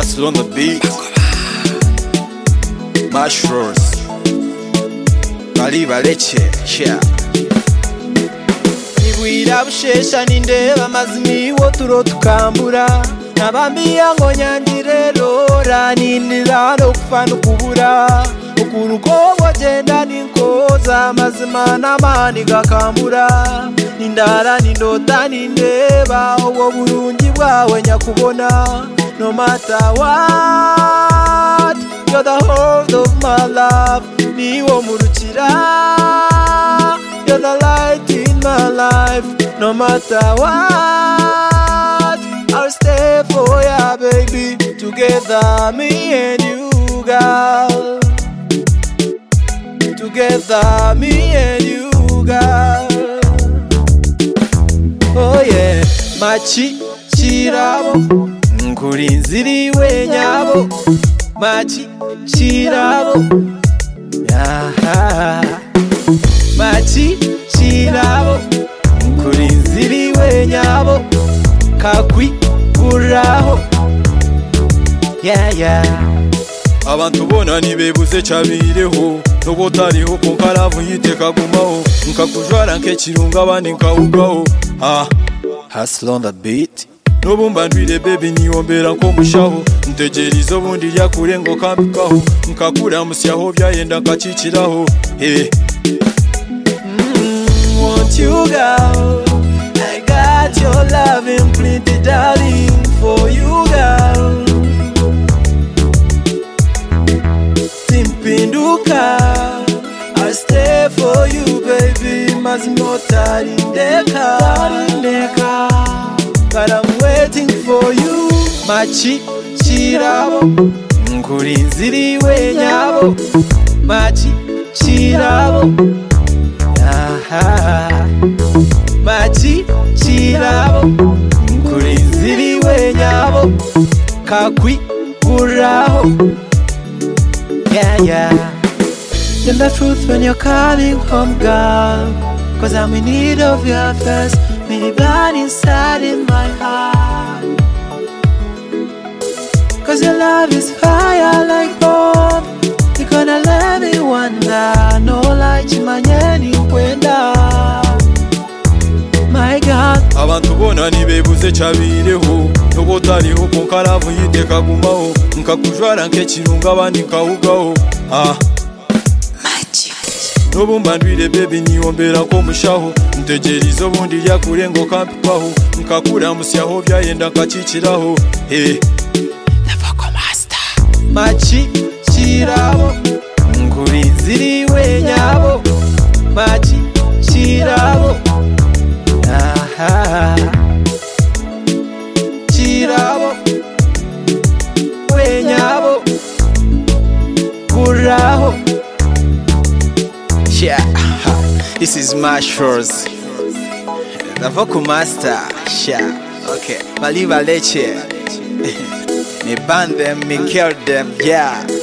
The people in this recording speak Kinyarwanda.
Hustle on the beat. Mushrooms. Baliba leche. Share. Nibwira bushesha nindeba mazimi wo turo tukambura. Nabambia ngo nyandire rora nindira no kufana kubura. Ukuruko wagenda ninkoza mazima namani gakambura. Nindara nindota nindeba uwo burungi bwawe nyakubona. No matter what, you're the heart of my love. Niwo murukira, you're the light in my life. No matter what, I'll stay for ya, baby. Together, me and you, girl. Together, me and you, girl. Oh yeah, machi chirabo, nkurinziriwe nyabo. Machi chirabo, yeah. Machi chirabo, nkurinziriwe nyabo. Kakwi uraho, yeah yeah. Abantu bona nibebuze chabireho nobo tariho konkaravu yiteka gumaho nkakujwara nk'ekirunga abandi nkawugaho. Hustle on the beat. Nobu mbandwire baby niyombera nko mushaho ntegerizo bundi yakure ngo kambikaho nkakura musyaho byayenda nkakikiraho. Want you girl, I got your loving plenty darling for you girl. Simpinduka, I'll stay for you baby. Mazimota lindeka, but I'm waiting for you. Machi chirabo, nkurinziriwe nyabo. Machi chirabo, machi chirabo, nkurinziriwe nyabo. Kakwi uraho, yeah yeah. Tell the truth when you're calling home, girl. Cause I'm in need of your affairs. Many blood inside in my heart. Cause your love is fire like bomb. You're gonna let me wonder. No light chimanyeni kwenda. My God. Abantu bona nibebuze chabireho nobo tariho konkaravu yiteka gumaho nkakujwara nk'ekirunga abandi nkawugaho. Nobu mbandwire baby niyombera nko mushaho ntegerizo bundi yakure ngo kampikaho nkakura musyaho byayenda nkakikiraho. Navako master. Machi chirabo, nkurinziriwe nyabo. Machi chirabo, chirabo we nyabo kuraho. Yeah, this is Mushrooms. Navako master. Yeah, okay. Baliba leche. Me ban them, me kill them. Yeah.